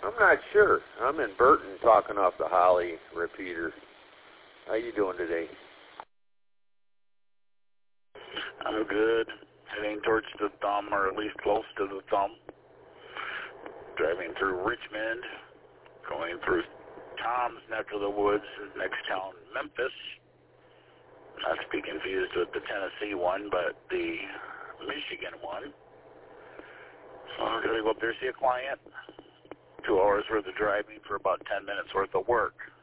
I'm not sure. I'm in Burton talking off the Holly repeater. How you doing today? I'm good. Heading towards the thumb, or at least close to the thumb. Driving through Richmond, going through Tom's neck of the woods, next town, Memphis. Not to be confused with the Tennessee one, but the Michigan one. So I'm going to go up there, see a client. 2 hours worth of driving for about 10 minutes worth of work.